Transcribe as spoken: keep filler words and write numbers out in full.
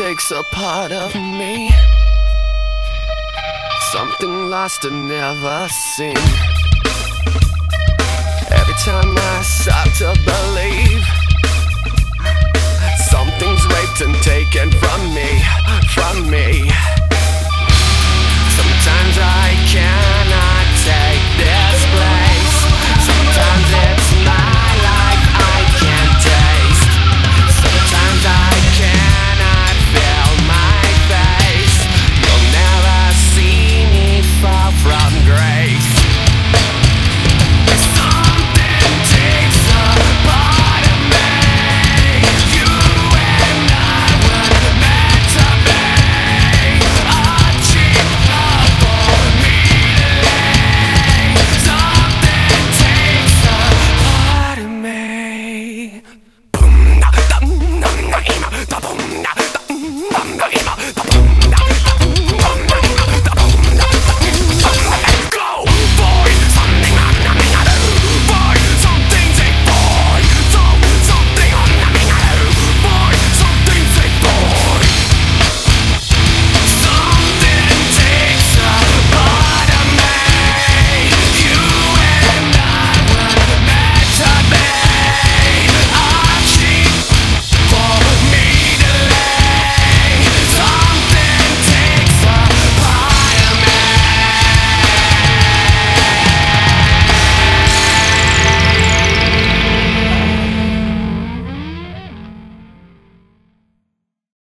takes a part of me, something lost and never seen. Every time I start to believe, something's raped and taken from me, from me.